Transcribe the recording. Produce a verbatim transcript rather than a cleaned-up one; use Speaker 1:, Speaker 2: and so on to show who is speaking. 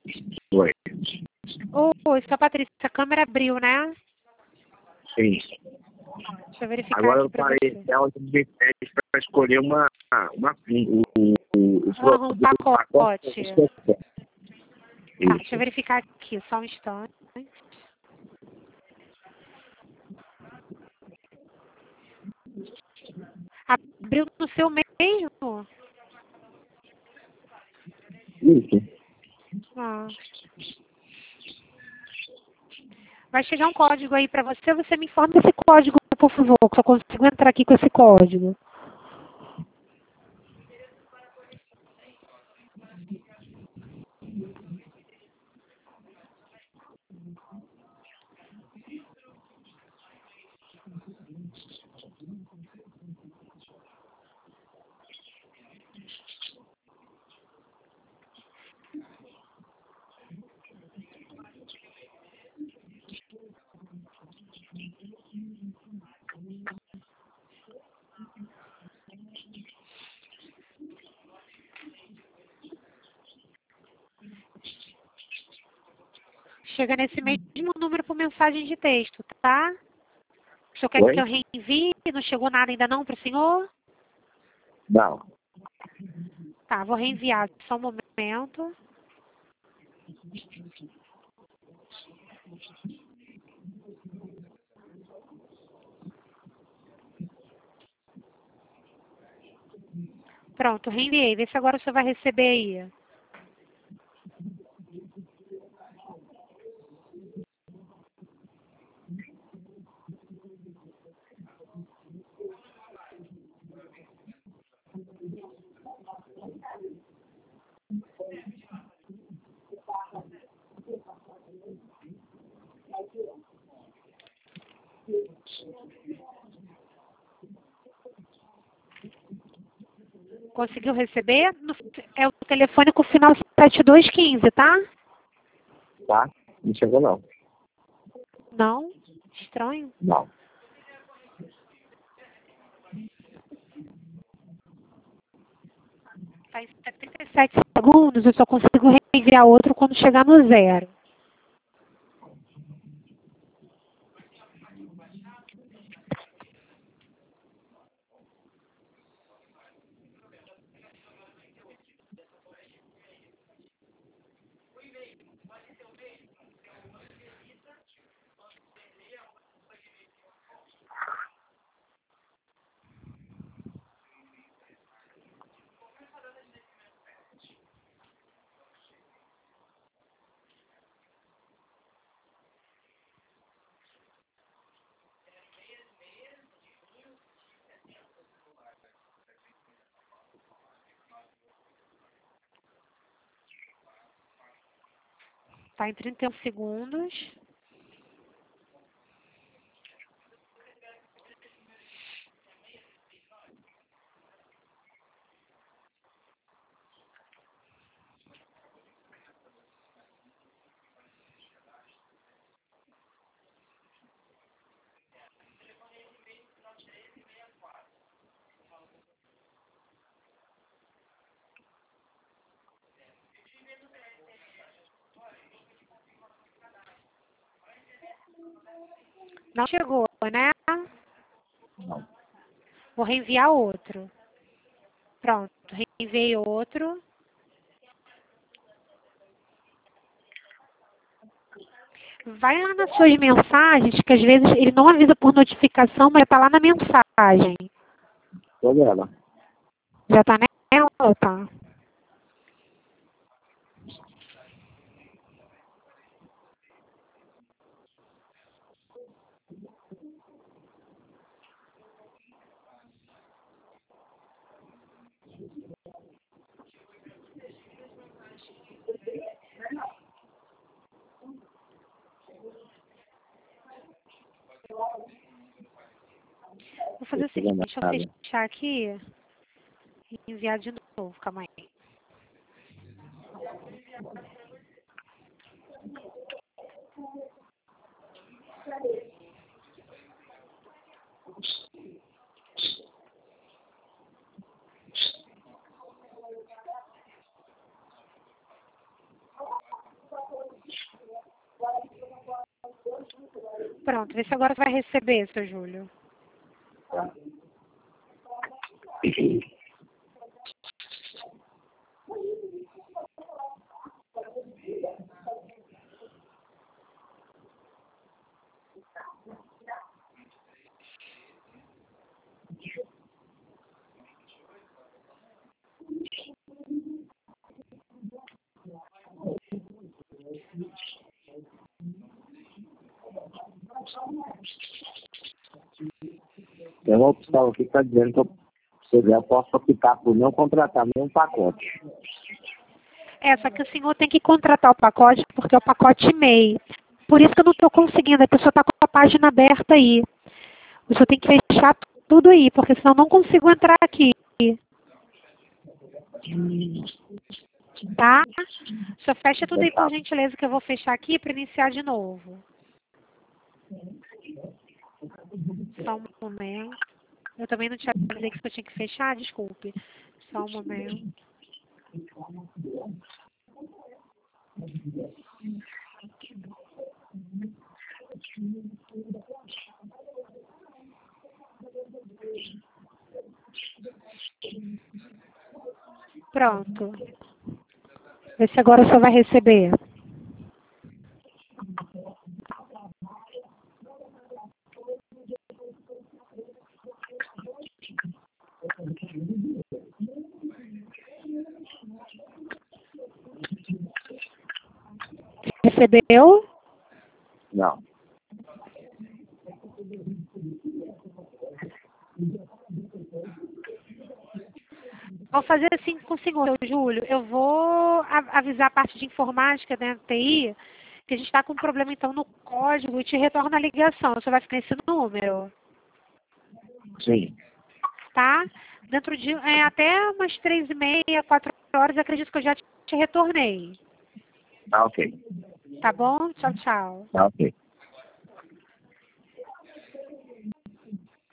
Speaker 1: Oi.
Speaker 2: Oi, sua Patrícia, a câmera abriu, né?
Speaker 1: Sim.
Speaker 2: Deixa eu verificar
Speaker 1: Agora
Speaker 2: aqui
Speaker 1: eu
Speaker 2: pra
Speaker 1: parei
Speaker 2: você.
Speaker 1: ela de pede para escolher uma, uma o, o, o
Speaker 2: Ah, um
Speaker 1: produto, o pacote.
Speaker 2: pacote.
Speaker 1: Isso.
Speaker 2: Tá, deixa eu verificar aqui, só um instante. Abriu no seu mesmo?
Speaker 1: Isso.
Speaker 2: Ah. Vai chegar um código aí pra você, você me informa esse código, por favor, que eu só consigo entrar aqui com esse código. Chega nesse mesmo número por mensagem de texto, tá? O senhor quer
Speaker 1: Oi?
Speaker 2: que eu reenvie? Não chegou nada ainda não para o senhor?
Speaker 1: Não.
Speaker 2: Tá, vou reenviar. Só um momento. Pronto, reenviei. Vê se agora o senhor vai receber aí. Conseguiu receber? No- É o telefone com o final sete dois um cinco, tá?
Speaker 1: Tá? Não chegou não.
Speaker 2: Não? Estranho.
Speaker 1: Não.
Speaker 2: Tá em setenta e sete segundos, eu só consigo reenviar outro quando chegar no zero. Tá em trinta e um segundos. Não chegou, né?
Speaker 1: Não.
Speaker 2: Vou reenviar outro. Pronto, reenviei outro. Vai lá nas suas mensagens, que às vezes ele não avisa por notificação, mas tá lá na mensagem.
Speaker 1: Tô vendo.
Speaker 2: Já tá nela ou tá? Vou fazer o seguinte, deixa eu fechar aqui e enviar de novo, calma aí. Pronto, vê se agora vai receber, seu Júlio.
Speaker 1: Tá. Tem uma opção aqui que está dizendo que eu, se eu posso optar por não contratar nenhum pacote.
Speaker 2: É, só que o senhor tem que contratar o pacote, porque é o pacote E M E I. Por isso que eu não estou conseguindo, a pessoa está com a página aberta aí. O senhor tem que fechar tudo aí, porque senão eu não consigo entrar aqui. Tá? O senhor fecha tudo aí, por gentileza, que eu vou fechar aqui para iniciar de novo. Só um momento. Eu também não tinha avisei que eu tinha que fechar, desculpe. Só um momento. Pronto. Vê se agora o senhor vai receber. Recebeu?
Speaker 1: Não.
Speaker 2: Vou fazer assim com o senhor, Júlio. Eu vou avisar a parte de informática da T I que a gente está com um problema então no código e te retorna a ligação. Você vai ficar nesse número?
Speaker 1: Sim.
Speaker 2: Tá? Dentro de é, até umas três e meia, quatro horas, acredito que eu já te retornei.
Speaker 1: Tá ok.
Speaker 2: Tá bom? Tchau, tchau.
Speaker 1: Tá ok.